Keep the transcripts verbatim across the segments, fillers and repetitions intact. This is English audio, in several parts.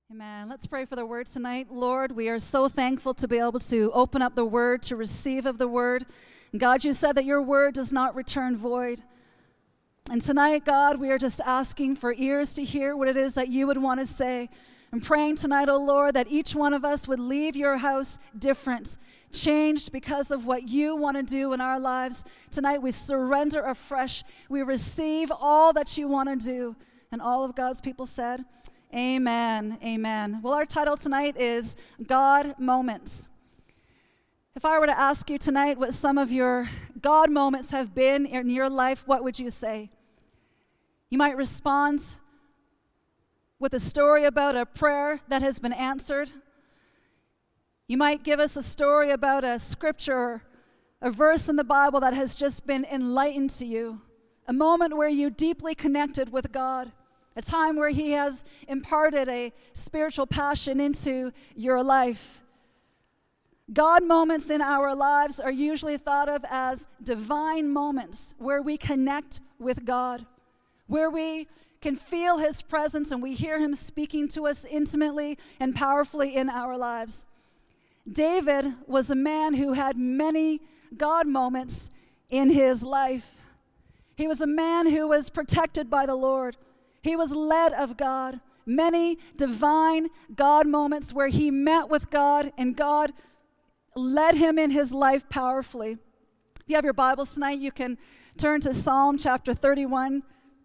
Amen. Let's pray for the word tonight. Lord, we are so thankful to be able to open up the word, to receive of the word. And God, you said that your word does not return void. And tonight, God, we are just asking for ears to hear what it is that you would want to say. I'm praying tonight, oh Lord, that each one of us would leave your house different, changed because of what you want to do in our lives. Tonight, we surrender afresh. We receive all that you want to do. And all of God's people said, amen, amen. Well, our title tonight is God Moments. If I were to ask you tonight what some of your God moments have been in your life, what would you say? You might respond with a story about a prayer that has been answered. You might give us a story about a scripture, a verse in the Bible that has just been enlightened to you, a moment where you deeply connected with God. A time where he has imparted a spiritual passion into your life. God moments in our lives are usually thought of as divine moments where we connect with God, where we can feel his presence and we hear him speaking to us intimately and powerfully in our lives. David was a man who had many God moments in his life. He was a man who was protected by the Lord. He was led of God. Many divine God moments where he met with God and God led him in his life powerfully. If you have your Bibles tonight, you can turn to Psalm chapter thirty-one.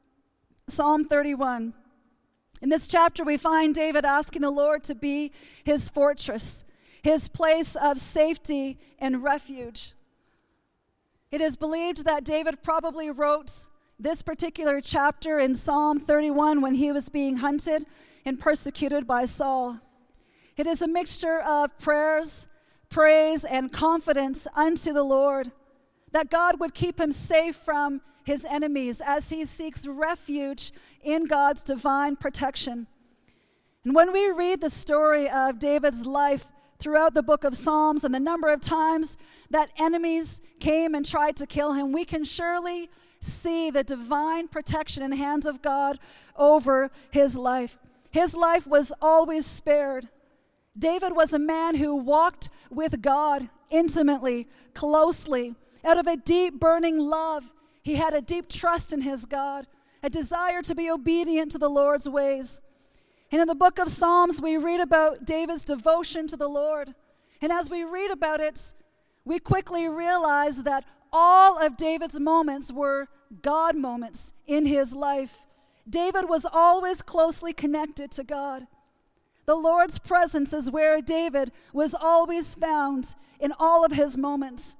Psalm thirty-one. In this chapter, we find David asking the Lord to be his fortress, his place of safety and refuge. It is believed that David probably wrote this particular chapter in Psalm thirty-one when he was being hunted and persecuted by Saul. It is a mixture of prayers, praise, and confidence unto the Lord that God would keep him safe from his enemies as he seeks refuge in God's divine protection. And when we read the story of David's life throughout the book of Psalms and the number of times that enemies came and tried to kill him, we can surely see the divine protection and hands of God over his life. His life was always spared. David was a man who walked with God intimately, closely, out of a deep burning love. He had a deep trust in his God, a desire to be obedient to the Lord's ways. And in the book of Psalms, we read about David's devotion to the Lord. And as we read about it, we quickly realize that all of David's moments were God moments in his life. David was always closely connected to God. The Lord's presence is where David was always found in all of his moments.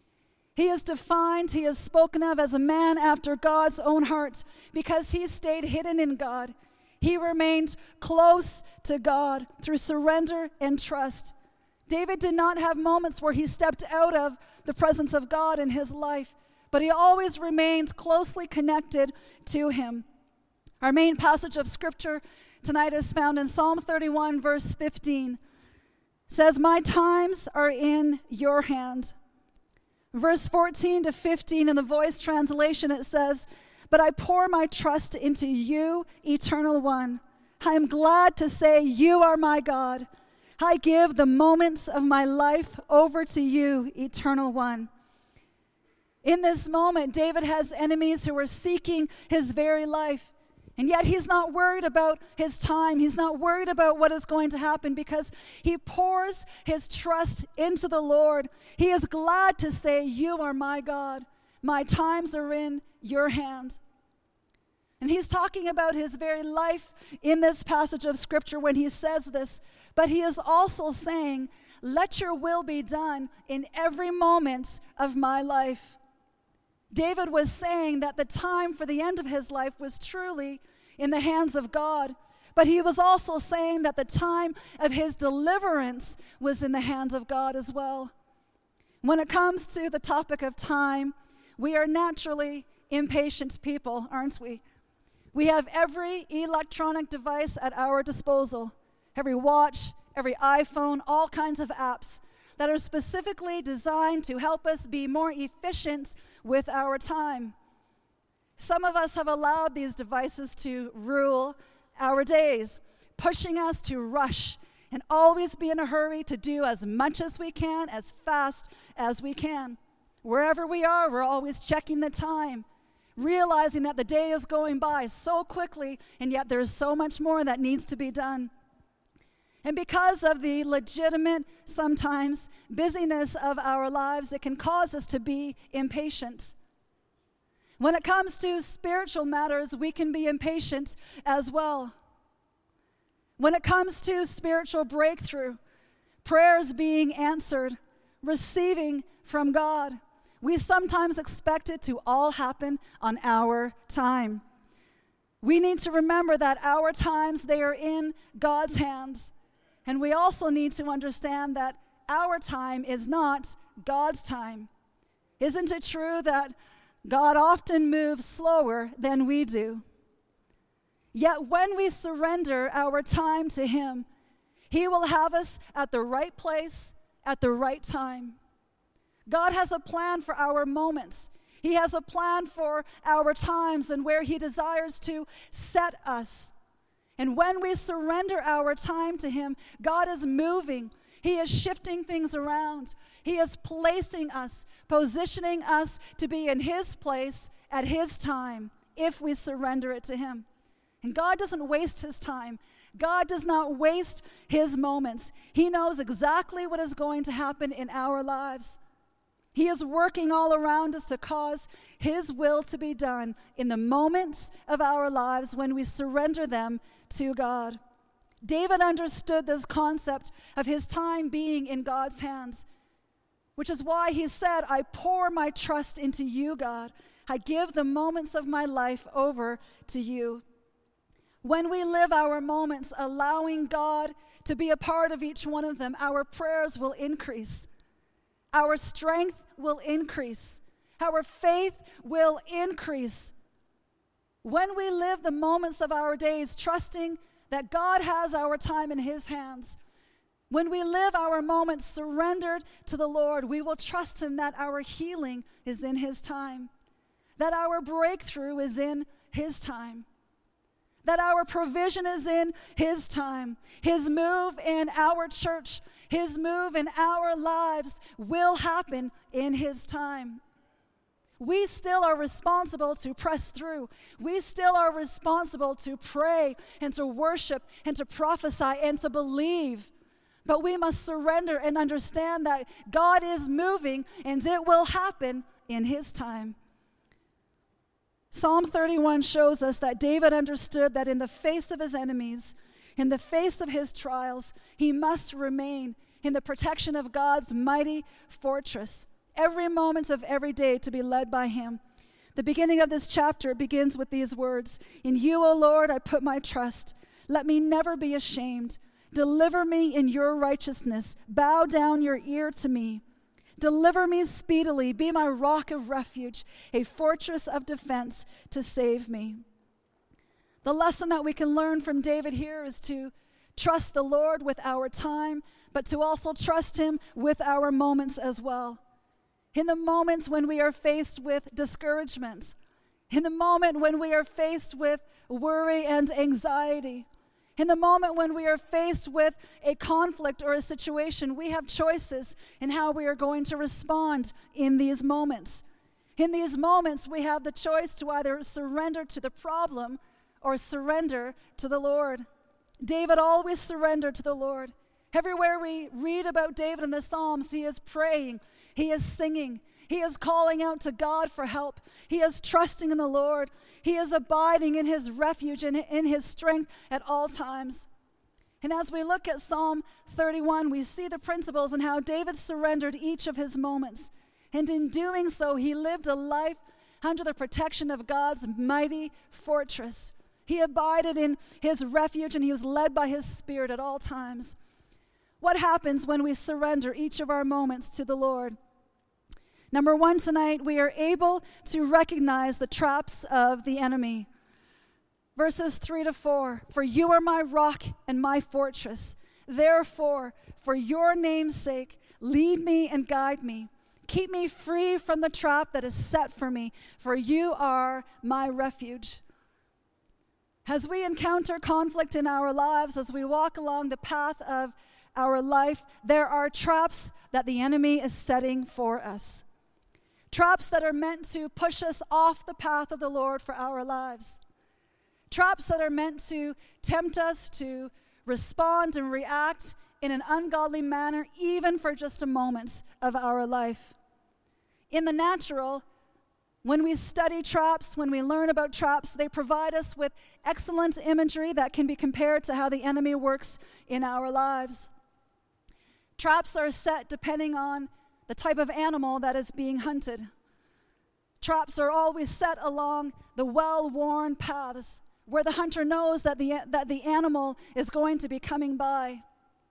He is defined, he is spoken of as a man after God's own heart because he stayed hidden in God. He remained close to God through surrender and trust. David did not have moments where he stepped out of the presence of God in his life, but he always remained closely connected to him. Our main passage of scripture tonight is found in Psalm thirty-one, verse fifteen. It says, "My times are in your hand." Verse fourteen to fifteen in the Voice translation, it says, "But I pour my trust into you, eternal one. I am glad to say you are my God. I give the moments of my life over to you, eternal one." In this moment, David has enemies who are seeking his very life. And yet he's not worried about his time. He's not worried about what is going to happen because he pours his trust into the Lord. He is glad to say, "You are my God. My times are in your hand." And he's talking about his very life in this passage of scripture when he says this. But he is also saying, "Let your will be done in every moment of my life." David was saying that the time for the end of his life was truly in the hands of God. But he was also saying that the time of his deliverance was in the hands of God as well. When it comes to the topic of time, we are naturally impatient people, aren't we? We have every electronic device at our disposal, every watch, every iPhone, all kinds of apps that are specifically designed to help us be more efficient with our time. Some of us have allowed these devices to rule our days. pushing us to rush and always be in a hurry to do as much as we can, as fast as we can. Wherever we are, we're always checking the time, realizing that the day is going by so quickly, and yet there's so much more that needs to be done. And because of the legitimate, sometimes, busyness of our lives, it can cause us to be impatient. When it comes to spiritual matters, we can be impatient as well. When it comes to spiritual breakthrough, prayers being answered, receiving from God, we sometimes expect it to all happen on our time. We need to remember that our times, they are in God's hands. And we also need to understand that our time is not God's time. Isn't it true that God often moves slower than we do? Yet when we surrender our time to Him, He will have us at the right place at the right time. God has a plan for our moments. He has a plan for our times and where He desires to set us. And when we surrender our time to Him, God is moving. He is shifting things around. He is placing us, positioning us to be in His place at His time if we surrender it to Him. And God doesn't waste His time. God does not waste His moments. He knows exactly what is going to happen in our lives. He is working all around us to cause His will to be done in the moments of our lives when we surrender them to God. David understood this concept of his time being in God's hands, which is why he said, I pour my trust into you, God. I give the moments of my life over to you. When we live our moments allowing God to be a part of each one of them, our prayers will increase. Our strength will increase. Our faith will increase. When we live the moments of our days trusting that God has our time in His hands, when we live our moments surrendered to the Lord, we will trust Him that our healing is in His time, that our breakthrough is in His time, that our provision is in His time. His move in our church, His move in our lives will happen in His time. We still are responsible to press through. We still are responsible to pray and to worship and to prophesy and to believe. But we must surrender and understand that God is moving and it will happen in His time. Psalm thirty-one shows us that David understood that in the face of his enemies, in the face of his trials, he must remain in the protection of God's mighty fortress, every moment of every day to be led by Him. The beginning of this chapter begins with these words, In you, O Lord, I put my trust. Let me never be ashamed. Deliver me in your righteousness. Bow down your ear to me. Deliver me speedily. Be my rock of refuge, a fortress of defense to save me. The lesson that we can learn from David here is to trust the Lord with our time, but to also trust Him with our moments as well. In the moments when we are faced with discouragement, in the moment when we are faced with worry and anxiety, in the moment when we are faced with a conflict or a situation, we have choices in how we are going to respond in these moments. In these moments, we have the choice to either surrender to the problem or surrender to the Lord. David always surrendered to the Lord. Everywhere we read about David in the Psalms, he is praying, he is singing, he is calling out to God for help. He is trusting in the Lord. He is abiding in His refuge and in His strength at all times. And as we look at Psalm thirty-one, we see the principles in how David surrendered each of his moments. And in doing so, he lived a life under the protection of God's mighty fortress. He abided in His refuge and he was led by His Spirit at all times. What happens when we surrender each of our moments to the Lord? Number one, tonight, we are able to recognize the traps of the enemy. Verses three to four, For you are my rock and my fortress. Therefore, for your name's sake, lead me and guide me. Keep me free from the trap that is set for me, for you are my refuge. As we encounter conflict in our lives, as we walk along the path of our life, there are traps that the enemy is setting for us. Traps that are meant to push us off the path of the Lord for our lives. Traps that are meant to tempt us to respond and react in an ungodly manner, even for just a moment of our life. In the natural, when we study traps, when we learn about traps, they provide us with excellent imagery that can be compared to how the enemy works in our lives. Traps are set depending on the type of animal that is being hunted. Traps are always set along the well-worn paths where the hunter knows that the, that the animal is going to be coming by.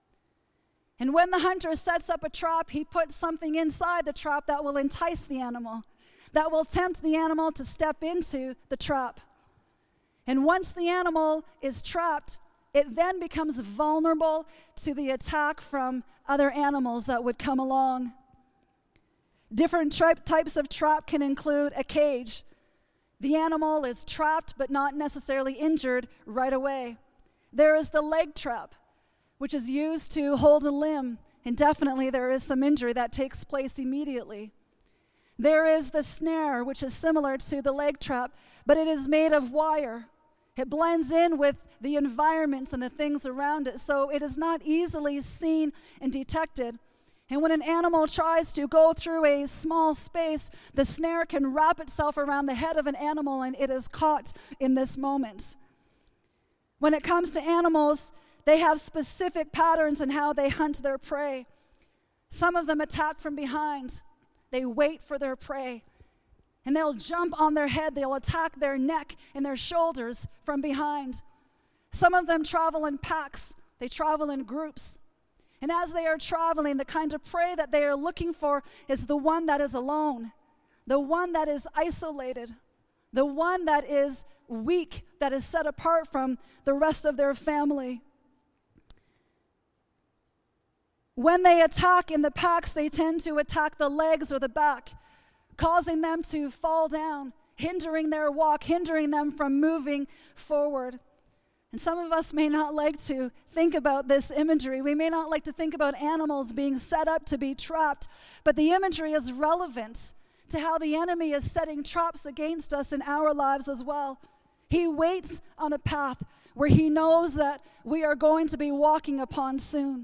And when the hunter sets up a trap, he puts something inside the trap that will entice the animal, that will tempt the animal to step into the trap. And once the animal is trapped, it then becomes vulnerable to the attack from other animals that would come along. Different tri- types of trap can include a cage. The animal is trapped but not necessarily injured right away. There is the leg trap, which is used to hold a limb, and definitely there is some injury that takes place immediately. There is the snare, which is similar to the leg trap, but it is made of wire. It blends in with the environment and the things around it, so it is not easily seen and detected. And when an animal tries to go through a small space, the snare can wrap itself around the head of an animal, and it is caught in this moment. When it comes to animals, they have specific patterns in how they hunt their prey. Some of them attack from behind. They wait for their prey. And they'll jump on their head. They'll attack their neck and their shoulders from behind. Some of them travel in packs. They travel in groups. And as they are traveling, the kind of prey that they are looking for is the one that is alone, the one that is isolated, the one that is weak, that is set apart from the rest of their family. When they attack in the packs, they tend to attack the legs or the back, causing them to fall down, hindering their walk, hindering them from moving forward. And some of us may not like to think about this imagery. We may not like to think about animals being set up to be trapped, but the imagery is relevant to how the enemy is setting traps against us in our lives as well. He waits on a path where he knows that we are going to be walking upon soon.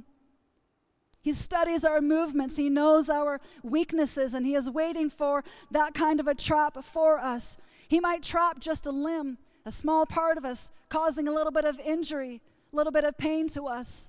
He studies our movements. He knows our weaknesses, and he is waiting for that kind of a trap for us. He might trap just a limb, a small part of us, causing a little bit of injury, a little bit of pain to us.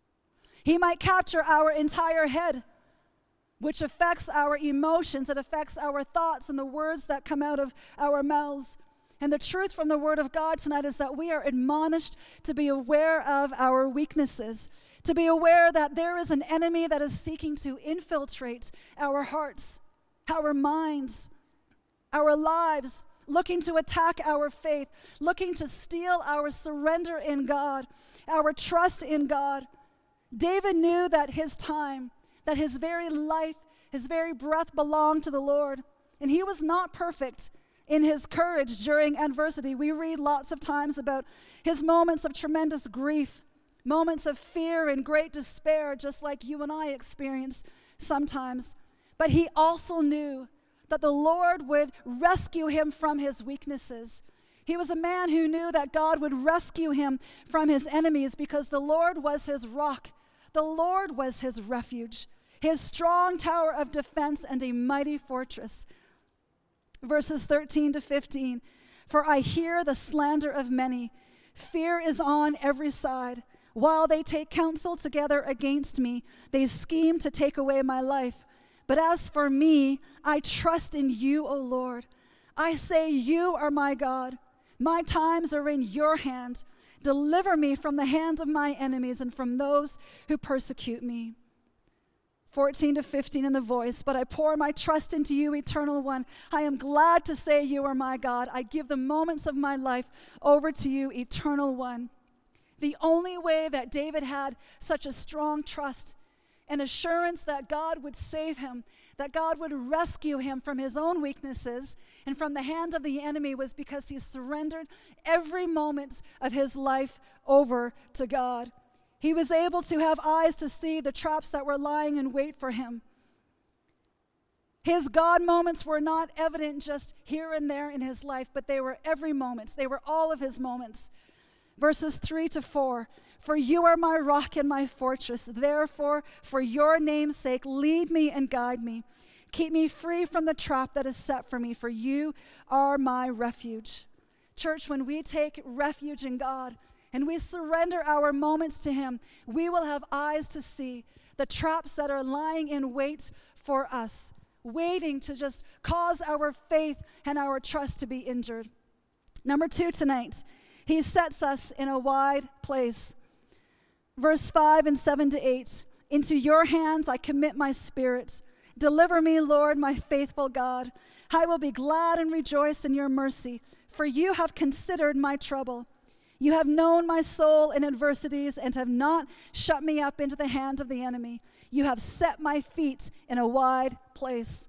He might capture our entire head, which affects our emotions. It affects our thoughts and the words that come out of our mouths. And the truth from the Word of God tonight is that we are admonished to be aware of our weaknesses, to be aware that there is an enemy that is seeking to infiltrate our hearts, our minds, our lives, looking to attack our faith, looking to steal our surrender in God, our trust in God. David knew that his time, that his very life, his very breath belonged to the Lord, and he was not perfect in his courage during adversity. We read lots of times about his moments of tremendous grief, moments of fear and great despair, just like you and I experience sometimes. But he also knew that the Lord would rescue him from his weaknesses. He was a man who knew that God would rescue him from his enemies because the Lord was his rock. The Lord was his refuge, his strong tower of defense and a mighty fortress. Verses thirteen to fifteen, for I hear the slander of many. Fear is on every side. While they take counsel together against me, they scheme to take away my life. But as for me, I trust in you, O Lord. I say, you are my God. My times are in your hand. Deliver me from the hand of my enemies and from those who persecute me. fourteen to fifteen in the voice, but I pour my trust into you, eternal one. I am glad to say you are my God. I give the moments of my life over to you, eternal one. The only way that David had such a strong trust an assurance that God would save him, that God would rescue him from his own weaknesses and from the hand of the enemy, was because he surrendered every moment of his life over to God. He was able to have eyes to see the traps that were lying in wait for him. His God moments were not evident just here and there in his life, but they were every moment. They were all of his moments. Verses three to four, for you are my rock and my fortress. Therefore, for your name's sake, lead me and guide me. Keep me free from the trap that is set for me, for you are my refuge. Church, when we take refuge in God and we surrender our moments to him, we will have eyes to see the traps that are lying in wait for us, waiting to just cause our faith and our trust to be injured. Number two tonight, he sets us in a wide place. Verse five and seven to eight, into your hands I commit my spirit. Deliver me, Lord, my faithful God. I will be glad and rejoice in your mercy, for you have considered my trouble. You have known my soul in adversities and have not shut me up into the hand of the enemy. You have set my feet in a wide place.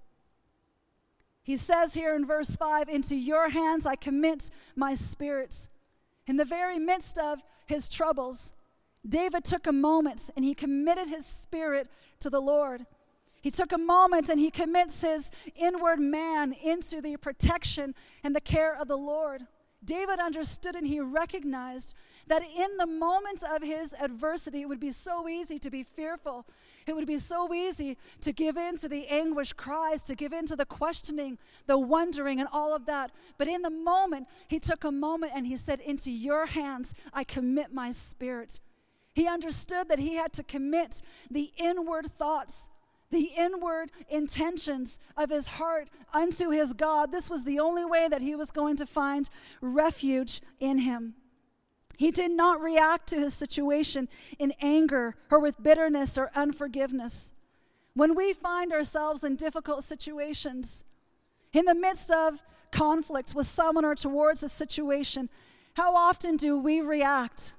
He says here in verse five, into your hands I commit my spirit. In the very midst of his troubles, David took a moment and he committed his spirit to the Lord. He took a moment and he commits his inward man into the protection and the care of the Lord. David understood and he recognized that in the moments of his adversity, it would be so easy to be fearful. It would be so easy to give in to the anguish cries, to give in to the questioning, the wondering, and all of that. But in the moment, he took a moment and he said, into your hands, I commit my spirit. He understood that he had to commit the inward thoughts, the inward intentions of his heart unto his God. This was the only way that he was going to find refuge in him. He did not react to his situation in anger or with bitterness or unforgiveness. When we find ourselves in difficult situations, in the midst of conflict with someone or towards a situation, how often do we react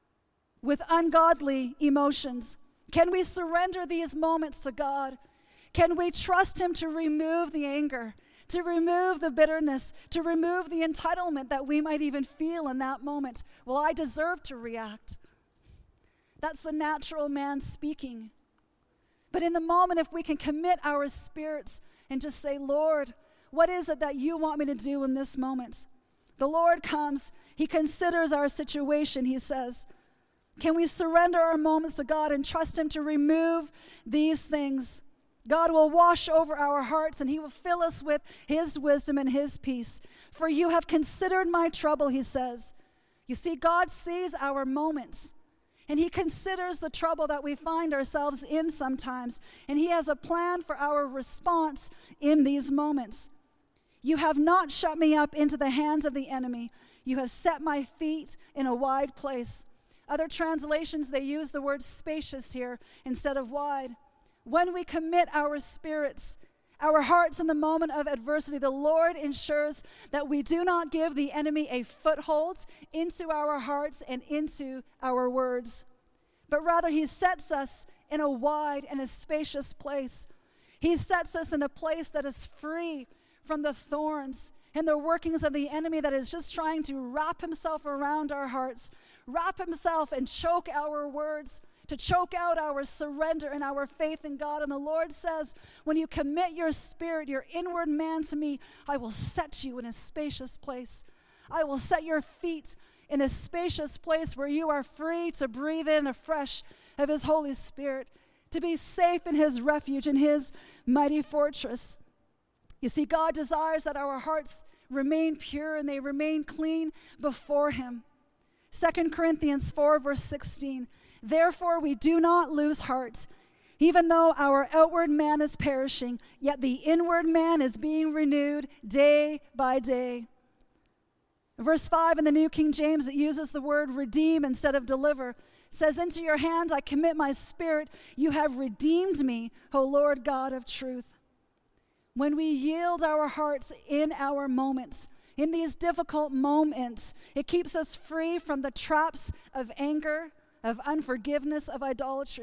with ungodly emotions? Can we surrender these moments to God? Can we trust him to remove the anger, to remove the bitterness, to remove the entitlement that we might even feel in that moment? Well, I deserve to react. That's the natural man speaking. But in the moment, if we can commit our spirits and just say, Lord, what is it that you want me to do in this moment? The Lord comes, he considers our situation, he says. Can we surrender our moments to God and trust him to remove these things? God will wash over our hearts and he will fill us with his wisdom and his peace. For you have considered my trouble, he says. You see, God sees our moments and he considers the trouble that we find ourselves in sometimes. And he has a plan for our response in these moments. You have not shut me up into the hands of the enemy. You have set my feet in a wide place. Other translations, they use the word spacious here instead of wide. When we commit our spirits, our hearts in the moment of adversity, the Lord ensures that we do not give the enemy a foothold into our hearts and into our words, but rather he sets us in a wide and a spacious place. He sets us in a place that is free from the thorns and the workings of the enemy that is just trying to wrap himself around our hearts, wrap himself and choke our words, to choke out our surrender and our faith in God. And the Lord says, when you commit your spirit, your inward man to me, I will set you in a spacious place. I will set your feet in a spacious place where you are free to breathe in afresh of his Holy Spirit, to be safe in his refuge, in his mighty fortress. You see, God desires that our hearts remain pure and they remain clean before him. Second Corinthians four, verse sixteen, therefore we do not lose heart, even though our outward man is perishing, yet the inward man is being renewed day by day. Verse five in the New King James, it uses the word redeem instead of deliver. Says, into your hands I commit my spirit. You have redeemed me, O Lord God of truth. When we yield our hearts in our moments, in these difficult moments, it keeps us free from the traps of anger, of unforgiveness, of idolatry.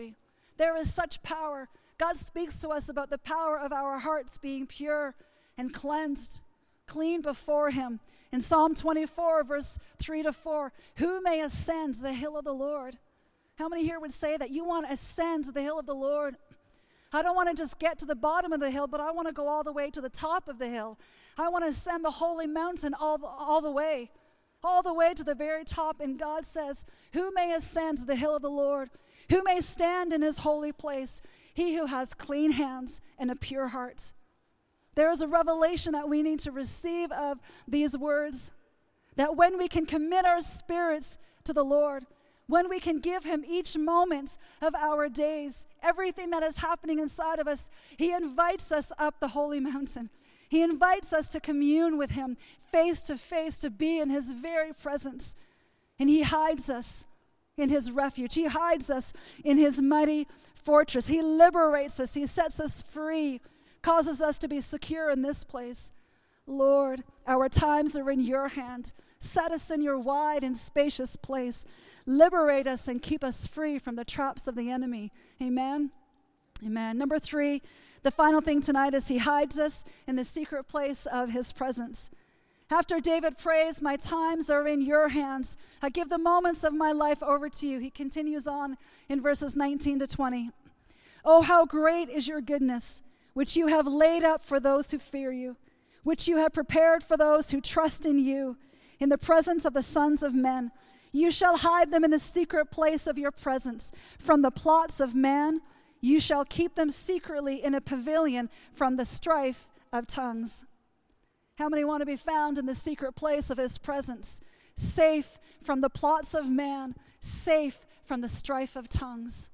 There is such power. God speaks to us about the power of our hearts being pure and cleansed, clean before him. In Psalm twenty-four, verse three to four, who may ascend the hill of the Lord? How many here would say that you want to ascend the hill of the Lord? I don't want to just get to the bottom of the hill, but I want to go all the way to the top of the hill. I want to ascend the holy mountain all the, all the way, all the way to the very top. And God says, who may ascend the hill of the Lord? Who may stand in his holy place? He who has clean hands and a pure heart. There is a revelation that we need to receive of these words, that when we can commit our spirits to the Lord, when we can give him each moment of our days, everything that is happening inside of us, he invites us up the holy mountain. He invites us to commune with him face to face, to be in his very presence. And he hides us in his refuge. He hides us in his mighty fortress. He liberates us. He sets us free, causes us to be secure in this place. Lord, our times are in your hand. Set us in your wide and spacious place. Liberate us and keep us free from the traps of the enemy. Amen. Amen. Number three, the final thing tonight is he hides us in the secret place of his presence. After David prays, my times are in your hands. I give the moments of my life over to you. He continues on in verses nineteen to twenty. Oh, how great is your goodness, which you have laid up for those who fear you, which you have prepared for those who trust in you. In the presence of the sons of men, you shall hide them in the secret place of your presence. From the plots of man, you shall keep them secretly in a pavilion from the strife of tongues. How many want to be found in the secret place of his presence, safe from the plots of man, safe from the strife of tongues?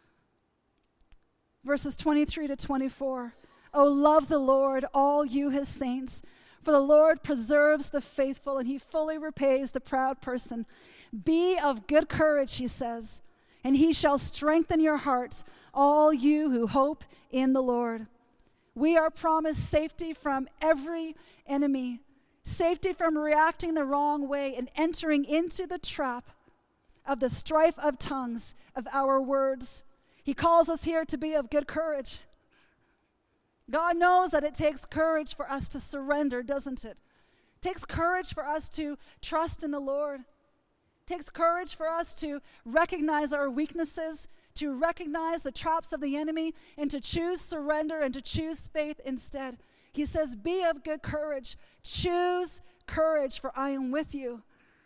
Verses twenty-three to twenty-four. Oh, love the Lord, all you his saints, for the Lord preserves the faithful, and he fully repays the proud person. Be of good courage, he says, and he shall strengthen your hearts, all you who hope in the Lord. We are promised safety from every enemy, safety from reacting the wrong way and entering into the trap of the strife of tongues, of our words. He calls us here to be of good courage. God knows that it takes courage for us to surrender, doesn't it? It takes courage for us to trust in the Lord. It takes courage for us to recognize our weaknesses, to recognize the traps of the enemy, and to choose surrender and to choose faith instead. He says, be of good courage. Choose courage, for I am with you.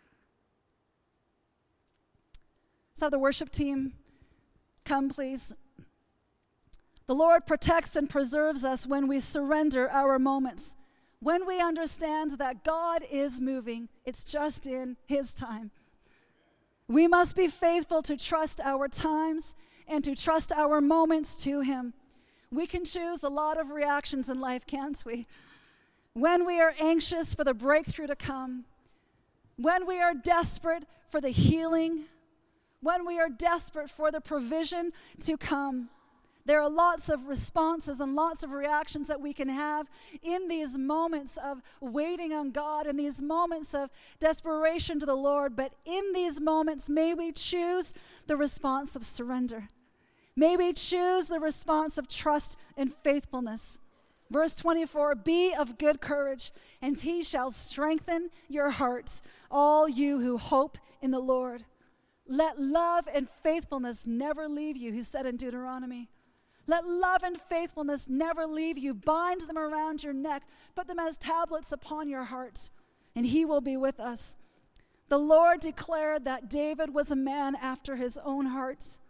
Let's have the worship team come, please. The Lord protects and preserves us when we surrender our moments. When we understand that God is moving, it's just in his time. We must be faithful to trust our times and to trust our moments to him. We can choose a lot of reactions in life, can't we? When we are anxious for the breakthrough to come, when we are desperate for the healing, when we are desperate for the provision to come, there are lots of responses and lots of reactions that we can have in these moments of waiting on God, in these moments of desperation to the Lord. But in these moments, may we choose the response of surrender. May we choose the response of trust and faithfulness. Verse twenty-four, be of good courage, and he shall strengthen your hearts, all you who hope in the Lord. Let love and faithfulness never leave you, he said in Deuteronomy. Let love and faithfulness never leave you. Bind them around your neck. Put them as tablets upon your hearts, and he will be with us. The Lord declared that David was a man after his own heart.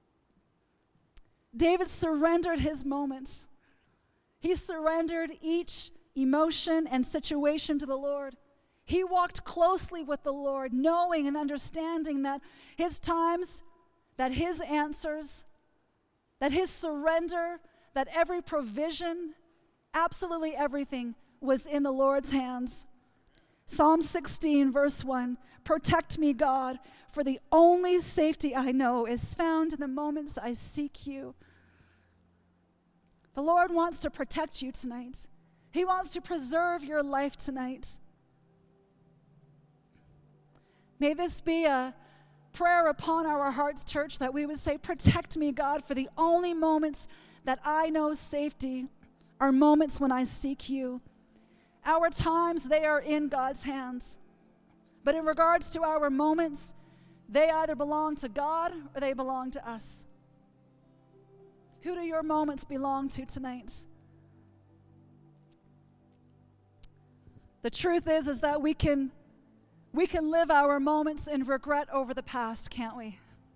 David surrendered his moments. He surrendered each emotion and situation to the Lord. He walked closely with the Lord, knowing and understanding that his times, that his answers, that his surrender, that every provision, absolutely everything was in the Lord's hands. Psalm sixteen, verse one, protect me, God, for the only safety I know is found in the moments I seek you. The Lord wants to protect you tonight. He wants to preserve your life tonight. May this be a, prayer upon our hearts, church, that we would say, protect me, God, for the only moments that I know safety are moments when I seek you. Our times, they are in God's hands. But in regards to our moments, they either belong to God or they belong to us. Who do your moments belong to tonight? The truth is, is that we can, we can live our moments in regret over the past, can't we?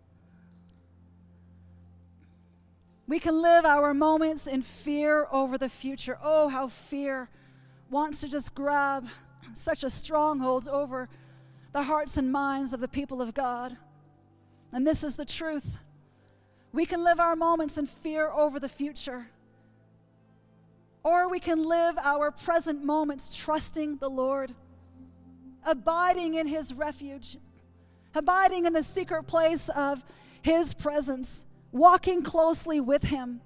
We can live our moments in fear over the future. Oh, how fear wants to just grab such a stronghold over the hearts and minds of the people of God. And this is the truth. We can live our moments in fear over the future. Or we can live our present moments trusting the Lord, abiding in his refuge, abiding in the secret place of his presence, walking closely with him.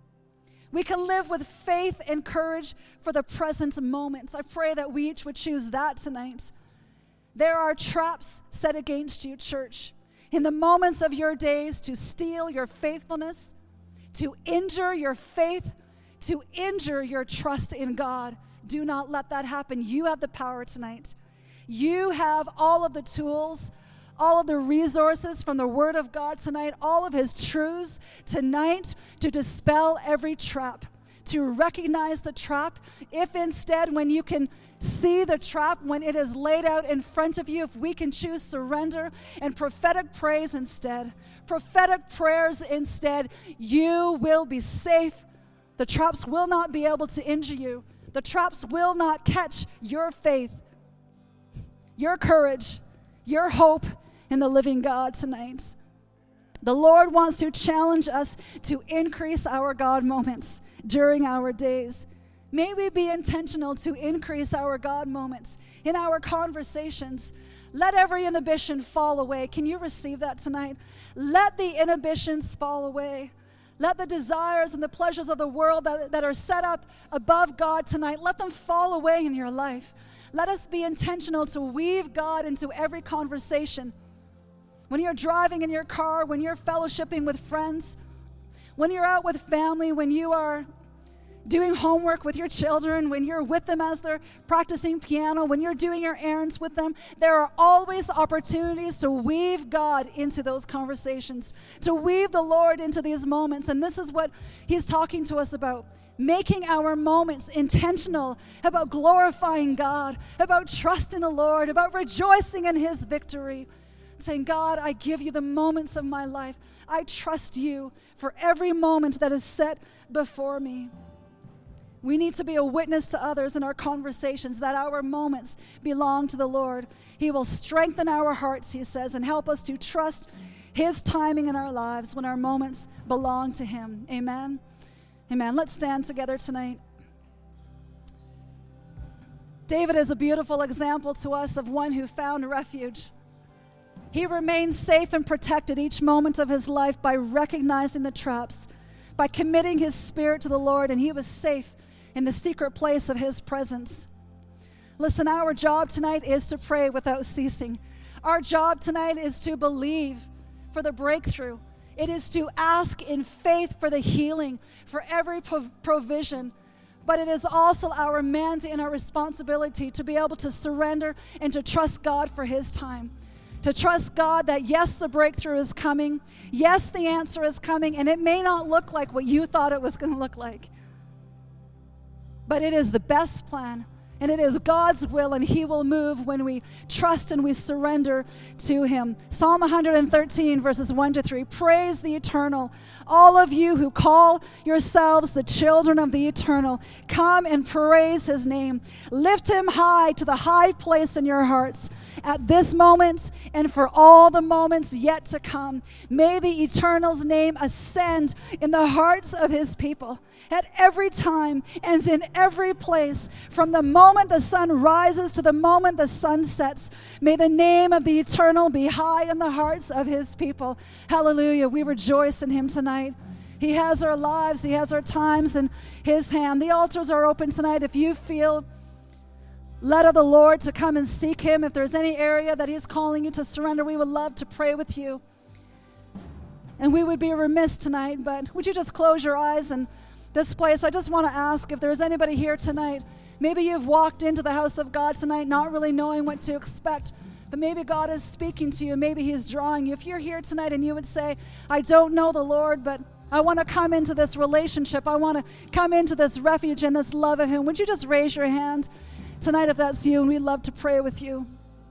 We can live with faith and courage for the present moments. I pray that we each would choose that tonight. There are traps set against you, church, in the moments of your days to steal your faithfulness, to injure your faith, to injure your trust in God. Do not let that happen. You have the power tonight. You have all of the tools, all of the resources from the Word of God tonight, all of his truths tonight to dispel every trap, to recognize the trap. If instead, when you can see the trap, when it is laid out in front of you, if we can choose surrender and prophetic praise instead, prophetic prayers instead, you will be safe. The traps will not be able to injure you. The traps will not catch your faith, your courage, your hope in the living God tonight. The Lord wants to challenge us to increase our God moments during our days. May we be intentional to increase our God moments in our conversations. Let every inhibition fall away. Can you receive that tonight? Let the inhibitions fall away. Let the desires and the pleasures of the world that, that are set up above God tonight, let them fall away in your life. Let us be intentional to weave God into every conversation. When you're driving in your car, when you're fellowshipping with friends, when you're out with family, when you are doing homework with your children, when you're with them as they're practicing piano, when you're doing your errands with them, there are always opportunities to weave God into those conversations, to weave the Lord into these moments. And this is what he's talking to us about. Making our moments intentional, about glorifying God, about trusting the Lord, about rejoicing in his victory. Saying, God, I give you the moments of my life. I trust you for every moment that is set before me. We need to be a witness to others in our conversations that our moments belong to the Lord. He will strengthen our hearts, he says, and help us to trust his timing in our lives when our moments belong to him. Amen. Amen. Let's stand together tonight. David is a beautiful example to us of one who found refuge. He remained safe and protected each moment of his life by recognizing the traps, by committing his spirit to the Lord, and he was safe in the secret place of his presence. Listen, our job tonight is to pray without ceasing. Our job tonight is to believe for the breakthrough. It is to ask in faith for the healing, for every prov- provision. But it is also our mandate and our responsibility to be able to surrender and to trust God for his time. To trust God that yes, the breakthrough is coming. Yes, the answer is coming. And it may not look like what you thought it was going to look like. But it is the best plan. And it is God's will, and he will move when we trust and we surrender to him. Psalm one thirteen, verses one to three. Praise the Eternal, all of you who call yourselves the children of the Eternal. Come and praise his name. Lift him high to the high place in your hearts at this moment and for all the moments yet to come. May the Eternal's name ascend in the hearts of his people at every time and in every place, from the moment the sun rises to the moment the sun sets. May the name of the Eternal be high in the hearts of his people. Hallelujah. We rejoice in him tonight. He has our lives. He has our times in his hand. The altars are open tonight. If you feel led of the Lord to come and seek him. If there's any area that he's calling you to surrender, we would love to pray with you. And we would be remiss tonight, but would you just close your eyes in this place? I just want to ask if there's anybody here tonight. Maybe you've walked into the house of God tonight not really knowing what to expect, but maybe God is speaking to you. Maybe he's drawing you. If you're here tonight and you would say, I don't know the Lord, but I want to come into this relationship. I want to come into this refuge and this love of him. Would you just raise your hand tonight if that's you, and we'd love to pray with you.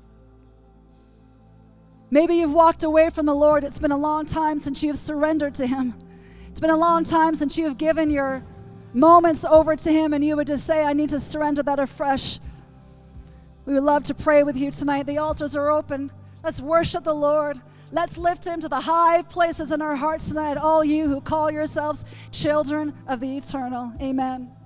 Maybe you've walked away from the Lord. It's been a long time since you've surrendered to him. It's been a long time since you've given your moments over to him, and you would just say, I need to surrender that afresh. We would love to pray with you tonight. The altars are open. Let's worship the Lord. Let's lift him to the high places in our hearts tonight, all you who call yourselves children of the eternal. Amen.